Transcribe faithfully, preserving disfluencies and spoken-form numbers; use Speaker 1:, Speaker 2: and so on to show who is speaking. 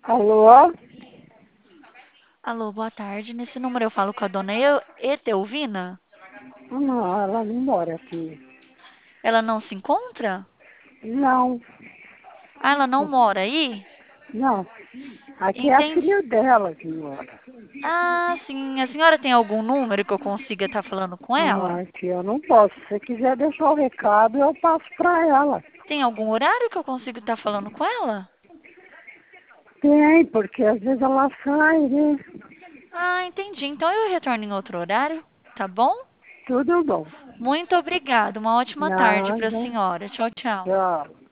Speaker 1: Alô?
Speaker 2: Alô, boa tarde. Nesse número eu falo com a dona Eu- Etelvina?
Speaker 1: Não, ela não mora aqui.
Speaker 2: Ela não se encontra?
Speaker 1: Não,
Speaker 2: Ah, ela não mora aí?
Speaker 1: não. Aqui é a
Speaker 2: Entendi.
Speaker 1: filha dela que mora.
Speaker 2: Ah, sim. A senhora tem algum número que eu consiga estar falando com
Speaker 1: Ah,
Speaker 2: ela?
Speaker 1: aqui eu não posso. Se você quiser deixar o recado, eu passo pra ela.
Speaker 2: Tem algum horário que eu consigo estar falando com ela?
Speaker 1: Tem, porque às vezes ela sai, né?
Speaker 2: Ah, entendi. Então eu retorno em outro horário, tá bom?
Speaker 1: Tudo bom.
Speaker 2: Muito obrigada. Uma ótima tarde para a
Speaker 1: Nada.
Speaker 2: senhora. Tchau, tchau.
Speaker 1: Tchau.